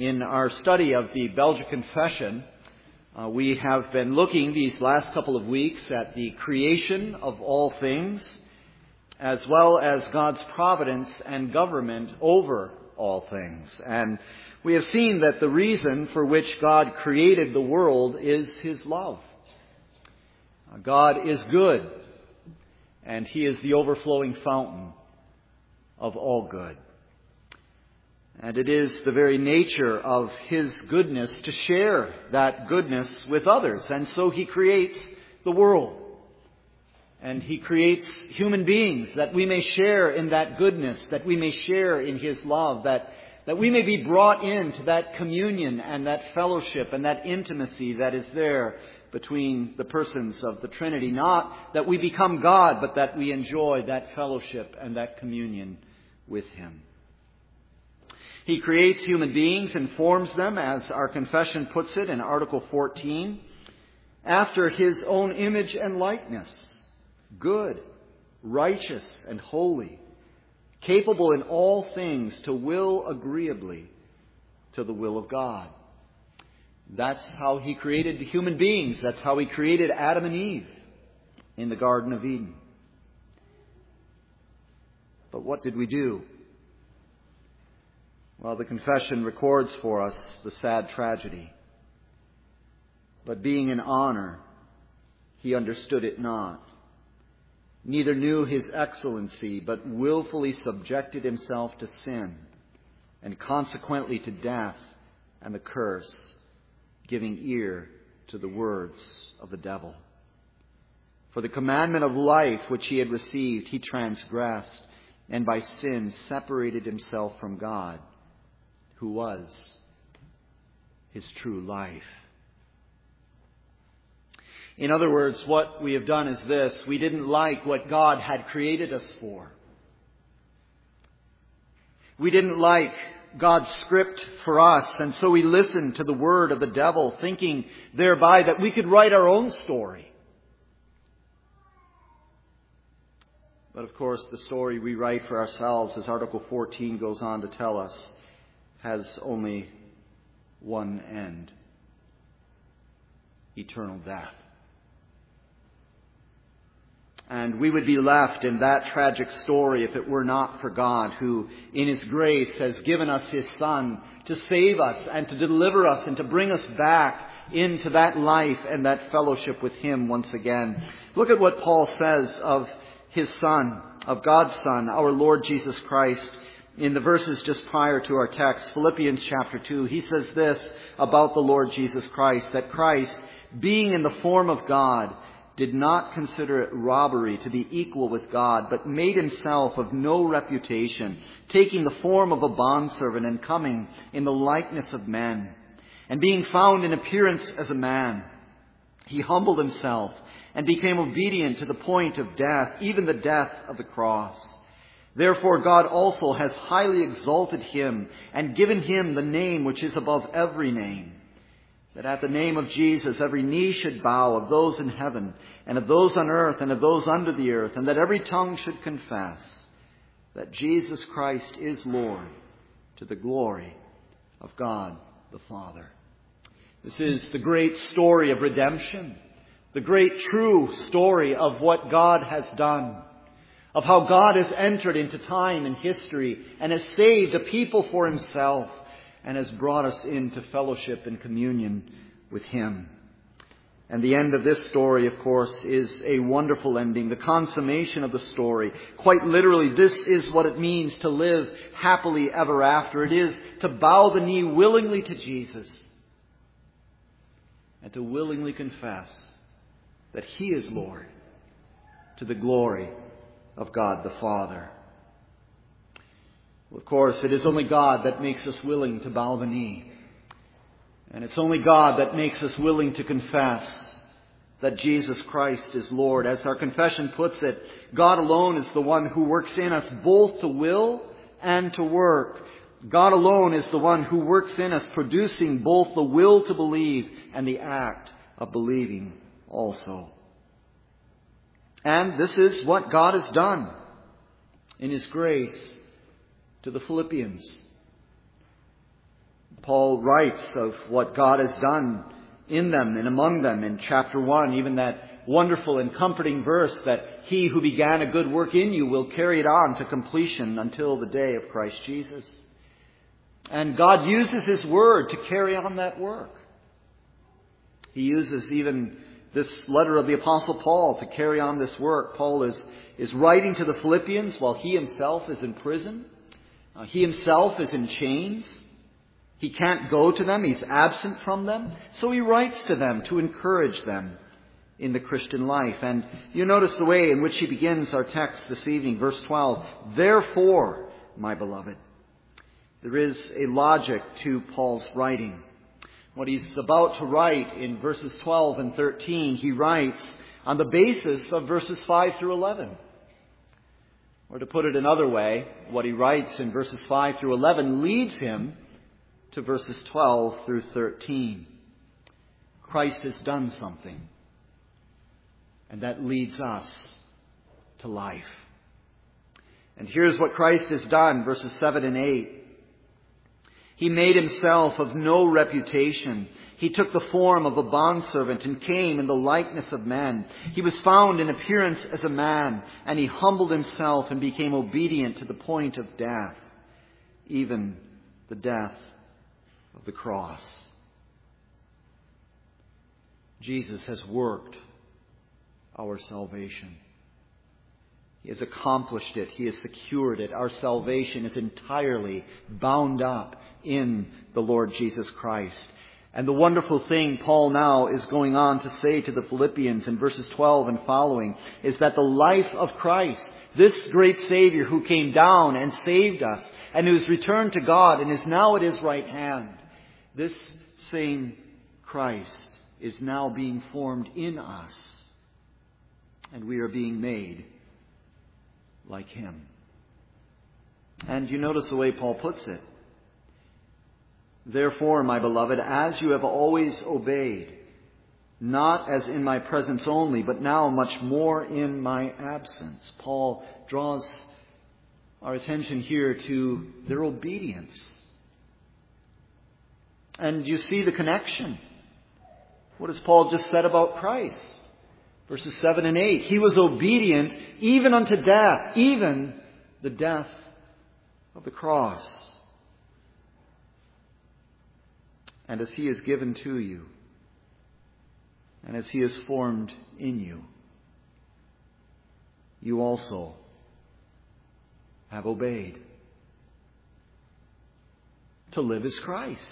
In our study of the Belgic Confession, we have been looking these last couple of weeks at the creation of all things, as well as God's providence and government over all things. And we have seen that the reason for which God created the world is His love. God is good, and He is the overflowing fountain of all good. And it is the very nature of His goodness to share that goodness with others. And so He creates the world. And He creates human beings that we may share in that goodness, that we may share in His love, that we may be brought into that communion and that fellowship and that intimacy that is there between the persons of the Trinity. Not that we become God, but that we enjoy that fellowship and that communion with Him. He creates human beings and forms them, as our confession puts it in Article 14, after His own image and likeness, good, righteous, and holy, capable in all things to will agreeably to the will of God. That's how He created human beings. That's how He created Adam and Eve in the Garden of Eden. But what did we do? Well, the confession records for us the sad tragedy. But being in honor, he understood it not. Neither knew his excellency, but willfully subjected himself to sin, and consequently to death and the curse, giving ear to the words of the devil. For the commandment of life which he had received, he transgressed, and by sin separated himself from God, who was His true life. In other words, what we have done is this: we didn't like what God had created us for. We didn't like God's script for us, and so we listened to the word of the devil, thinking thereby that we could write our own story. But of course, the story we write for ourselves, as Article 14 goes on to tell us, has only one end: eternal death. And we would be left in that tragic story if it were not for God, who in His grace has given us His Son to save us and to deliver us and to bring us back into that life and that fellowship with Him once again. Look at what Paul says of His Son, of God's Son, our Lord Jesus Christ, in the verses just prior to our text, Philippians chapter 2. He says this about the Lord Jesus Christ, that Christ, being in the form of God, did not consider it robbery to be equal with God, but made Himself of no reputation, taking the form of a bondservant and coming in the likeness of men. And being found in appearance as a man, He humbled Himself and became obedient to the point of death, even the death of the cross. Therefore God also has highly exalted Him and given Him the name which is above every name, that at the name of Jesus every knee should bow, of those in heaven and of those on earth and of those under the earth, and that every tongue should confess that Jesus Christ is Lord, to the glory of God the Father. This is the great story of redemption, the great true story of what God has done, of how God has entered into time and history and has saved a people for Himself and has brought us into fellowship and communion with Him. And the end of this story, of course, is a wonderful ending, the consummation of the story. Quite literally, this is what it means to live happily ever after. It is to bow the knee willingly to Jesus and to willingly confess that He is Lord, to the glory of God the Father. Of course, it is only God that makes us willing to bow the knee. And it's only God that makes us willing to confess that Jesus Christ is Lord. As our confession puts it, God alone is the one who works in us both to will and to work. God alone is the one who works in us, producing both the will to believe and the act of believing also. And this is what God has done in His grace to the Philippians. Paul writes of what God has done in them and among them in chapter 1, even that wonderful and comforting verse that he who began a good work in you will carry it on to completion until the day of Christ Jesus. And God uses His Word to carry on that work. He uses even this letter of the Apostle Paul to carry on this work. Paul is writing to the Philippians while he himself is in prison. He himself is in chains. He can't go to them. He's absent from them. So he writes to them to encourage them in the Christian life. And you notice the way in which he begins our text this evening, verse 12. Therefore, my beloved. There is a logic to Paul's writing. What he's about to write in verses 12 and 13, he writes on the basis of verses 5 through 11. Or to put it another way, what he writes in verses 5 through 11 leads him to verses 12 through 13. Christ has done something, and that leads us to life. And here's what Christ has done, verses 7 and 8. He made himself of no reputation. He took the form of a bondservant and came in the likeness of men. He was found in appearance as a man, and he humbled himself and became obedient to the point of death, even the death of the cross. Jesus has worked our salvation. He has accomplished it. He has secured it. Our salvation is entirely bound up in the Lord Jesus Christ. And the wonderful thing Paul now is going on to say to the Philippians in verses 12 and following is that the life of Christ, this great Savior who came down and saved us and who has returned to God and is now at His right hand, this same Christ is now being formed in us, and we are being made like Him. And you notice the way Paul puts it. Therefore, my beloved, as you have always obeyed, not as in my presence only, but now much more in my absence. Paul draws our attention here to their obedience. And you see the connection. What has Paul just said about Christ? Verses 7 and 8. He was obedient even unto death, even the death of the cross. And as He is given to you, and as He is formed in you, you also have obeyed. To live as Christ.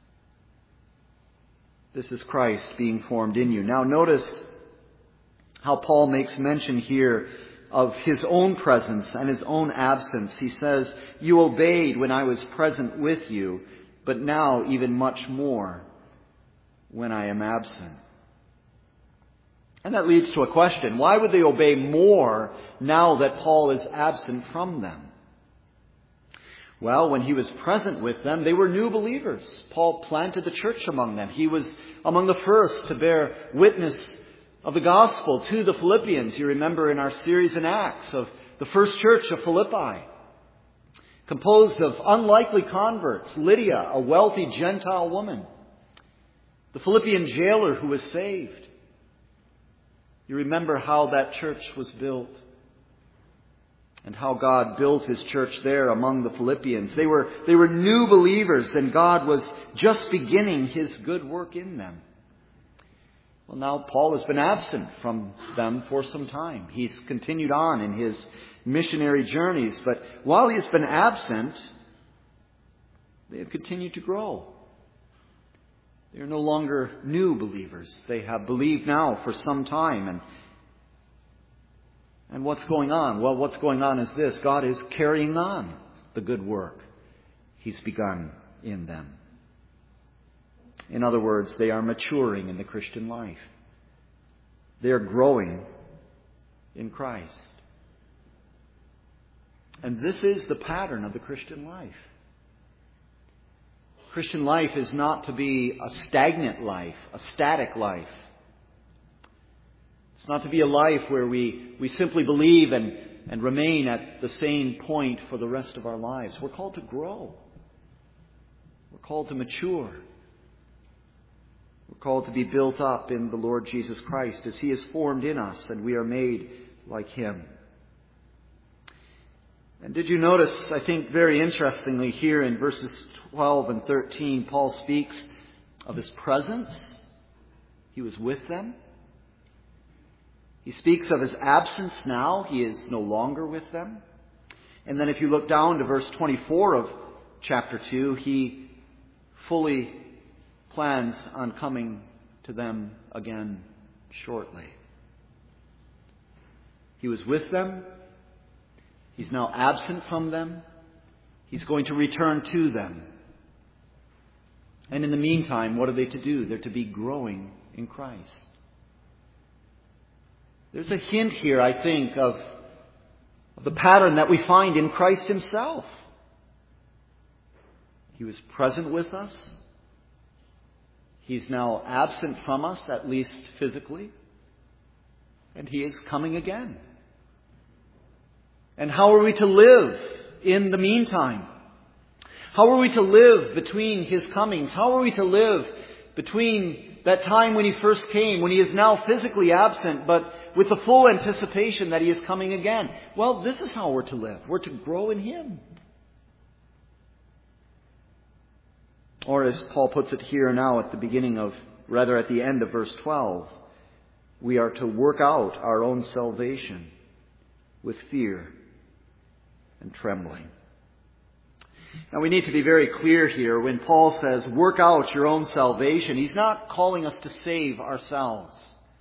This is Christ being formed in you. Now notice how Paul makes mention here of His own presence and His own absence. He says, you obeyed when I was present with you, but now even much more when I am absent. And that leads to a question. Why would they obey more now that Paul is absent from them? Well, when he was present with them, they were new believers. Paul planted the church among them. He was among the first to bear witness of the gospel to the Philippians. You remember in our series in Acts of the first church of Philippi, composed of unlikely converts. Lydia, a wealthy Gentile woman. The Philippian jailer who was saved. You remember how that church was built and how God built His church there among the Philippians. They were new believers, and God was just beginning His good work in them. Well, now Paul has been absent from them for some time. He's continued on in his missionary journeys, but while he has been absent, they have continued to grow. They are no longer new believers. They have believed now for some time. And what's going on? Well, what's going on is this. God is carrying on the good work He's begun in them. In other words, they are maturing in the Christian life. They are growing in Christ. And this is the pattern of the Christian life. Christian life is not to be a stagnant life, a static life. It's not to be a life where we simply believe and remain at the same point for the rest of our lives. We're called to grow. We're called to mature. We're called to be built up in the Lord Jesus Christ as He is formed in us and we are made like Him. And did you notice, I think very interestingly here in verses 12 and 13, Paul speaks of His presence. He was with them. He speaks of His absence now. He is no longer with them. And then if you look down to verse 24 of chapter 2, He fully plans on coming to them again shortly. He was with them. He's now absent from them. He's going to return to them. And in the meantime, what are they to do? They're to be growing in Christ. There's a hint here, I think, of the pattern that we find in Christ Himself. He was present with us. He's now absent from us, at least physically. And He is coming again. And how are we to live in the meantime? How are we to live between His comings? How are we to live between that time when He first came, when He is now physically absent, but with the full anticipation that He is coming again? Well, this is how we're to live. We're to grow in Him. Or as Paul puts it here now at the end of verse 12, we are to work out our own salvation with fear and trembling. Now we need to be very clear here. When Paul says, work out your own salvation, he's not calling us to save ourselves.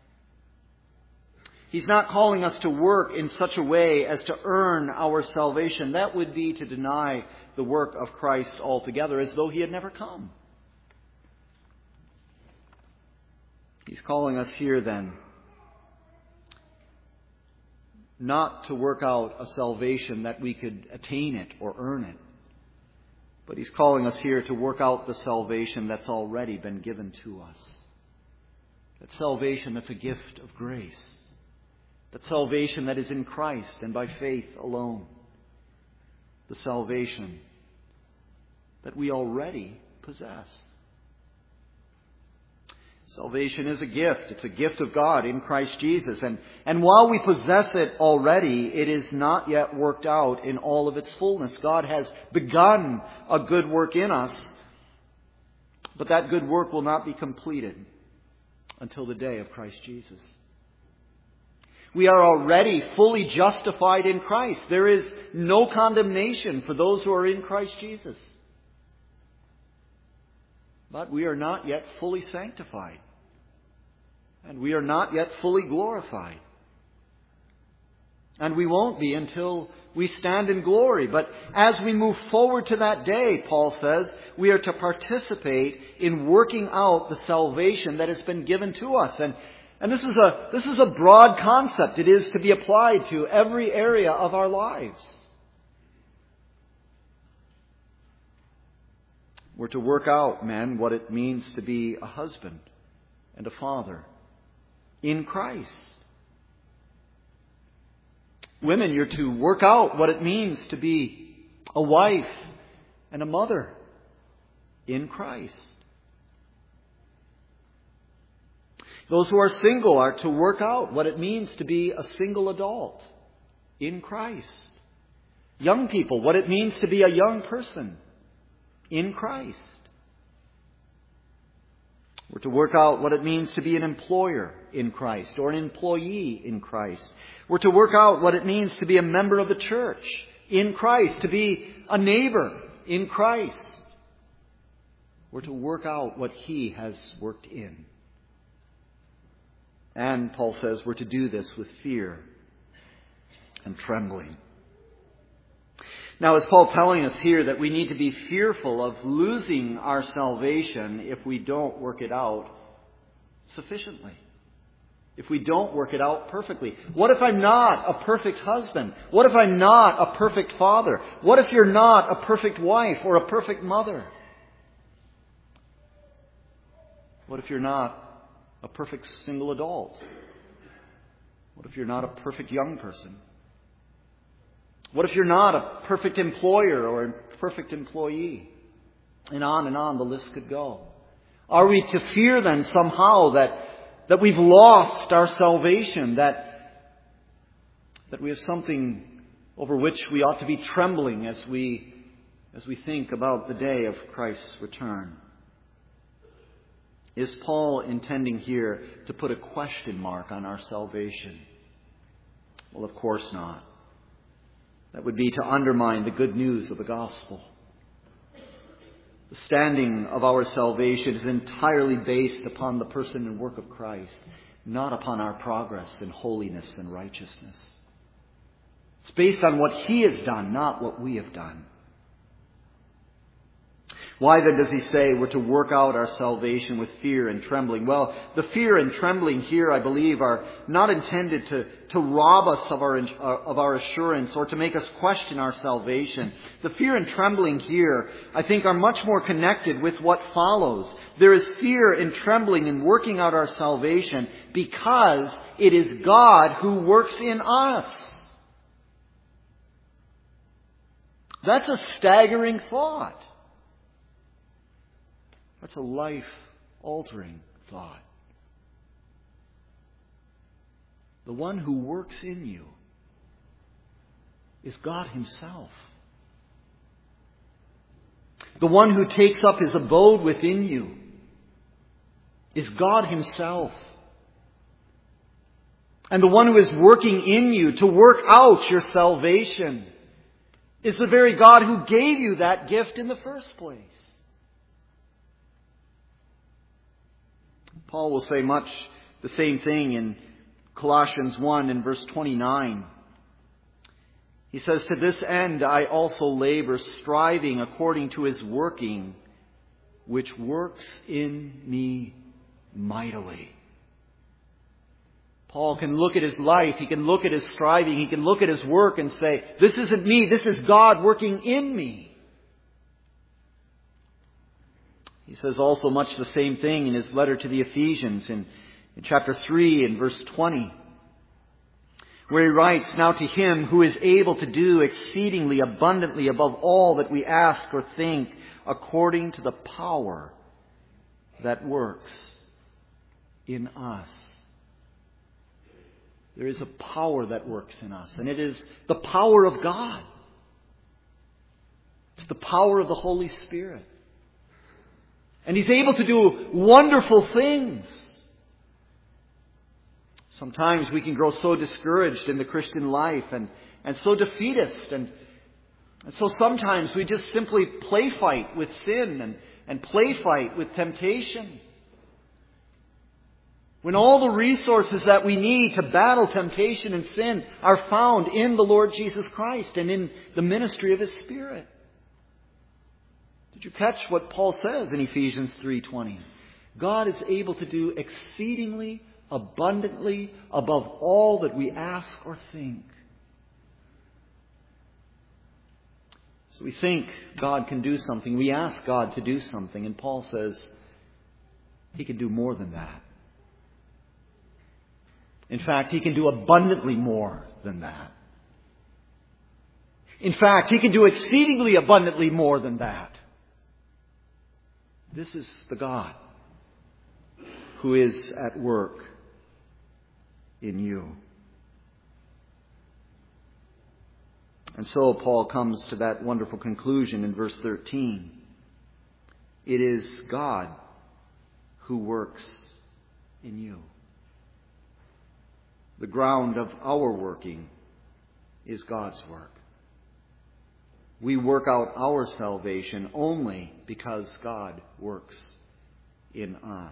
He's not calling us to work in such a way as to earn our salvation. That would be to deny the work of Christ altogether, as though He had never come. He's calling us here then not to work out a salvation that we could attain it or earn it. But He's calling us here to work out the salvation that's already been given to us. That salvation that's a gift of grace. That salvation that is in Christ and by faith alone. The salvation that we already possess. Salvation is a gift. It's a gift of God in Christ Jesus. And while we possess it already, it is not yet worked out in all of its fullness. God has begun a good work in us, but that good work will not be completed until the day of Christ Jesus. We are already fully justified in Christ. There is no condemnation for those who are in Christ Jesus. But we are not yet fully sanctified. And we are not yet fully glorified. And we won't be until we stand in glory. But as we move forward to that day, Paul says, we are to participate in working out the salvation that has been given to us. And this is a broad concept. It is to be applied to every area of our lives. We're to work out, men, what it means to be a husband and a father in Christ. Women, you're to work out what it means to be a wife and a mother in Christ. Those who are single are to work out what it means to be a single adult in Christ. Young people, what it means to be a young person in Christ. We're to work out what it means to be an employer in Christ or an employee in Christ. We're to work out what it means to be a member of the church in Christ, to be a neighbor in Christ. We're to work out what He has worked in. And Paul says we're to do this with fear and trembling. Now, is Paul telling us here that we need to be fearful of losing our salvation if we don't work it out sufficiently? If we don't work it out perfectly? What if I'm not a perfect husband? What if I'm not a perfect father? What if you're not a perfect wife or a perfect mother? What if you're not a perfect single adult? What if you're not a perfect young person? What if you're not a perfect employer or a perfect employee? And on the list could go. Are we to fear then somehow that we've lost our salvation, that we have something over which we ought to be trembling as we think about the day of Christ's return? Is Paul intending here to put a question mark on our salvation? Well, of course not. That would be to undermine the good news of the gospel. The standing of our salvation is entirely based upon the person and work of Christ, not upon our progress in holiness and righteousness. It's based on what He has done, not what we have done. Why then does he say we're to work out our salvation with fear and trembling? Well, the fear and trembling here, I believe, are not intended to rob us of our assurance or to make us question our salvation. The fear and trembling here, I think, are much more connected with what follows. There is fear and trembling in working out our salvation because it is God who works in us. That's a staggering thought. That's a life-altering thought. The one who works in you is God Himself. The one who takes up His abode within you is God Himself. And the one who is working in you to work out your salvation is the very God who gave you that gift in the first place. Paul will say much the same thing in Colossians 1 and verse 29. He says, "To this end I also labor, striving according to His working, which works in me mightily." Paul can look at his life, he can look at his striving, he can look at his work and say, this isn't me, this is God working in me. He says also much the same thing in his letter to the Ephesians in chapter 3 and verse 20, where he writes, "Now to Him who is able to do exceedingly abundantly above all that we ask or think, according to the power that works in us." There is a power that works in us, and it is the power of God. It's the power of the Holy Spirit. And He's able to do wonderful things. Sometimes we can grow so discouraged in the Christian life and so defeatist. And so sometimes we just simply play fight with sin and play fight with temptation. When all the resources that we need to battle temptation and sin are found in the Lord Jesus Christ and in the ministry of His Spirit. Did you catch what Paul says in Ephesians 3:20? God is able to do exceedingly abundantly above all that we ask or think. So we think God can do something. We ask God to do something. And Paul says He can do more than that. In fact, He can do abundantly more than that. In fact, He can do exceedingly abundantly more than that. This is the God who is at work in you. And so Paul comes to that wonderful conclusion in verse 13. It is God who works in you. The ground of our working is God's work. We work out our salvation only because God works in us.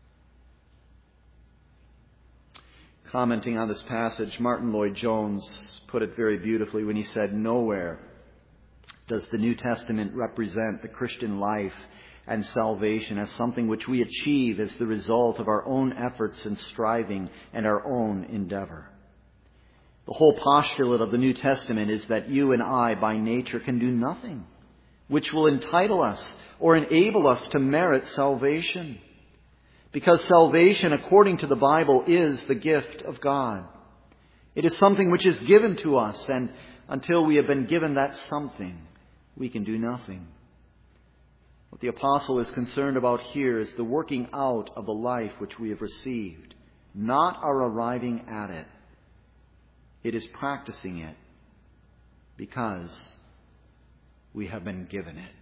Commenting on this passage, Martin Lloyd-Jones put it very beautifully when he said, "Nowhere does the New Testament represent the Christian life and salvation as something which we achieve as the result of our own efforts and striving and our own endeavor. The whole postulate of the New Testament is that you and I, by nature, can do nothing which will entitle us or enable us to merit salvation. Because salvation, according to the Bible, is the gift of God. It is something which is given to us, and until we have been given that something, we can do nothing. What the apostle is concerned about here is the working out of the life which we have received, not our arriving at it. It is practicing it because we have been given it.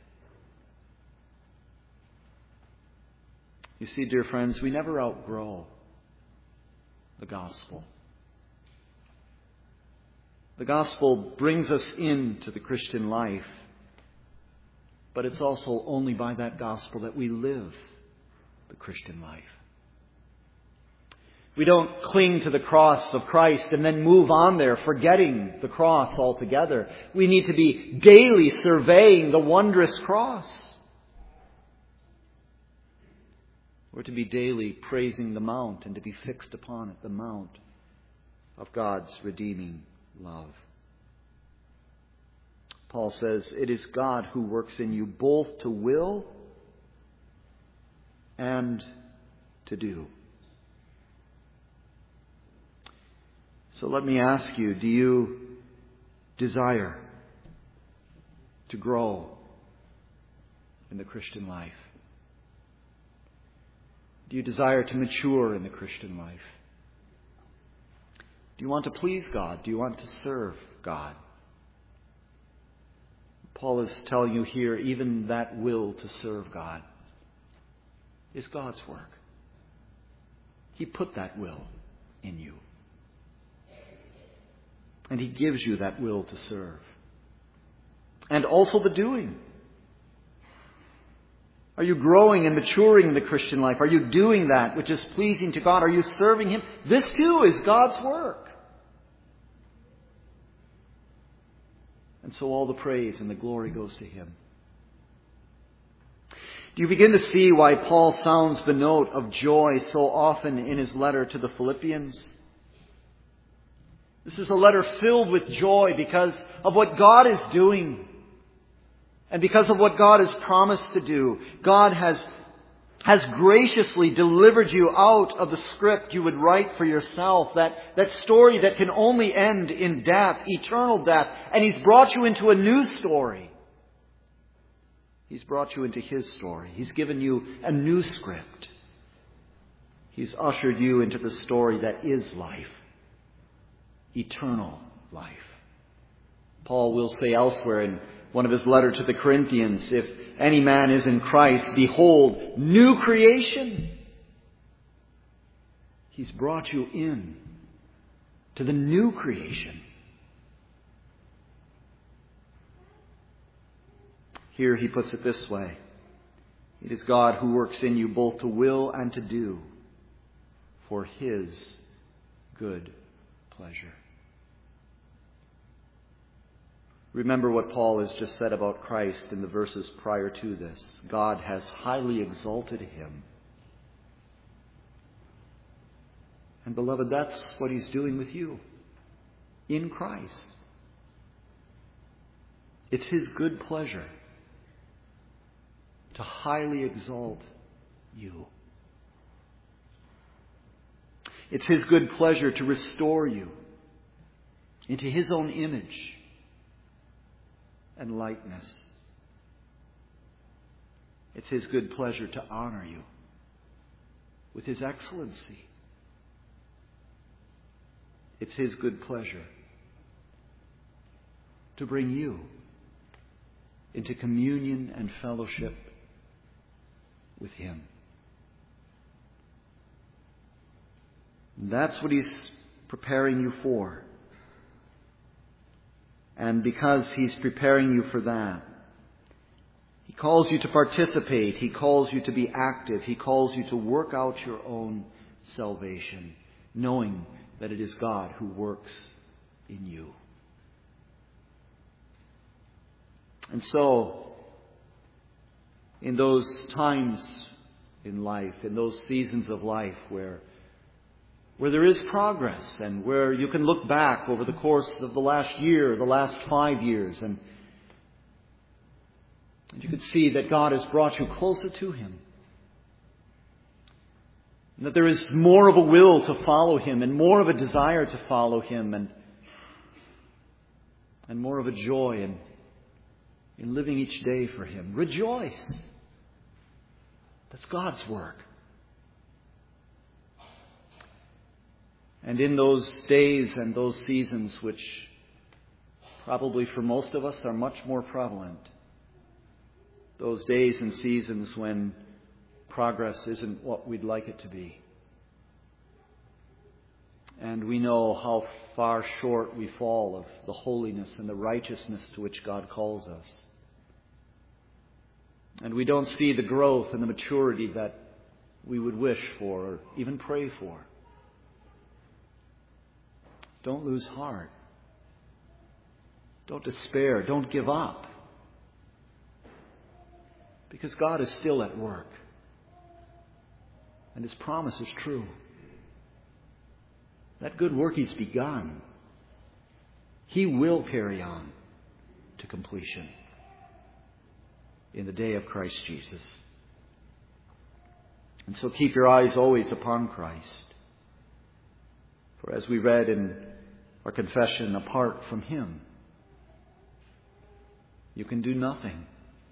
You see, dear friends, we never outgrow the gospel. The gospel brings us into the Christian life, but it's also only by that gospel that we live the Christian life. We don't cling to the cross of Christ and then move on there, forgetting the cross altogether. We need to be daily surveying the wondrous cross. We're to be daily praising the mount and to be fixed upon it, the mount of God's redeeming love. Paul says, it is God who works in you both to will and to do. So let me ask you, do you desire to grow in the Christian life? Do you desire to mature in the Christian life? Do you want to please God? Do you want to serve God? Paul is telling you here, even that will to serve God is God's work. He put that will in you. And He gives you that will to serve. And also the doing. Are you growing and maturing in the Christian life? Are you doing that which is pleasing to God? Are you serving Him? This too is God's work. And so all the praise and the glory goes to Him. Do you begin to see why Paul sounds the note of joy so often in his letter to the Philippians? This is a letter filled with joy because of what God is doing and because of what God has promised to do. God has graciously delivered you out of the script you would write for yourself, that story that can only end in death, eternal death, and He's brought you into a new story. He's brought you into His story. He's given you a new script. He's ushered you into the story that is life. Eternal life. Paul will say elsewhere in one of his letters to the Corinthians, if any man is in Christ, behold, new creation. He's brought you in to the new creation. Here he puts it this way. It is God who works in you both to will and to do for His good pleasure. Remember what Paul has just said about Christ in the verses prior to this. God has highly exalted Him. And beloved, that's what He's doing with you in Christ. It's His good pleasure to highly exalt you. It's His good pleasure to restore you into His own image and likeness. It's His good pleasure to honor you with His excellency. It's His good pleasure to bring you into communion and fellowship with Him. That's what He's preparing you for. And because He's preparing you for that, He calls you to participate. He calls you to be active. He calls you to work out your own salvation, knowing that it is God who works in you. And so, in those times in life, in those seasons of life where there is progress and where you can look back over the course of the last year, the last 5 years, and you can see that God has brought you closer to Him. And that there is more of a will to follow Him and more of a desire to follow Him and more of a joy in living each day for Him. Rejoice. That's God's work. And in those days and those seasons, which probably for most of us are much more prevalent, those days and seasons when progress isn't what we'd like it to be, and we know how far short we fall of the holiness and the righteousness to which God calls us, and we don't see the growth and the maturity that we would wish for or even pray for, don't lose heart. Don't despair. Don't give up. Because God is still at work. And His promise is true. That good work He's begun, He will carry on to completion in the day of Christ Jesus. And so keep your eyes always upon Christ. For as we read in our confession, apart from Him, you can do nothing.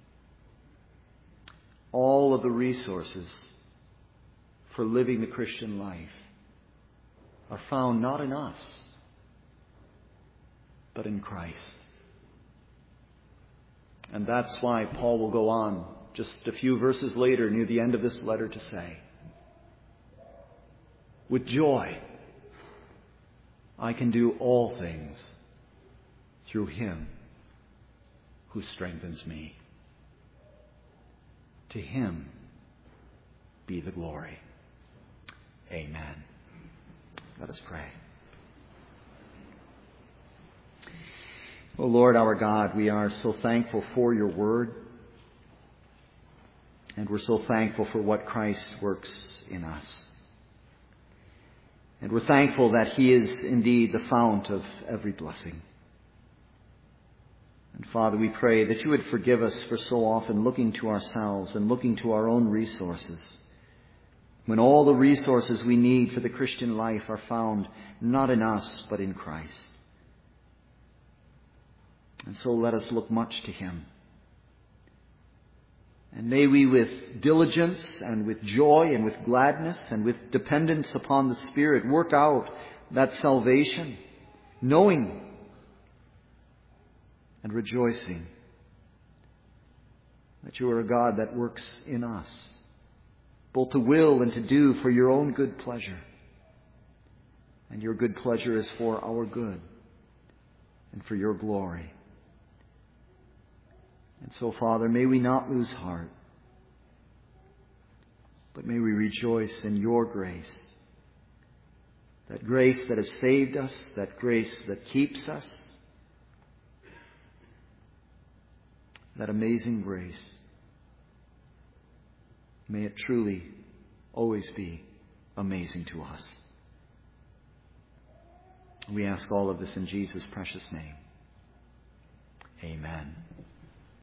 All of the resources for living the Christian life are found not in us, but in Christ. And that's why Paul will go on just a few verses later near the end of this letter to say, with joy, I can do all things through Him who strengthens me. To Him be the glory. Amen. Let us pray. O Lord our God, we are so thankful for your word, and we're so thankful for what Christ works in us. And we're thankful that He is indeed the fount of every blessing. And Father, we pray that you would forgive us for so often looking to ourselves and looking to our own resources, when all the resources we need for the Christian life are found not in us, but in Christ. And so let us look much to Him. And may we with diligence and with joy and with gladness and with dependence upon the Spirit work out that salvation, knowing and rejoicing that you are a God that works in us, both to will and to do for your own good pleasure. And your good pleasure is for our good and for your glory. And so, Father, may we not lose heart, but may we rejoice in your grace. That grace that has saved us, that grace that keeps us, that amazing grace. May it truly always be amazing to us. We ask all of this in Jesus' precious name. Amen.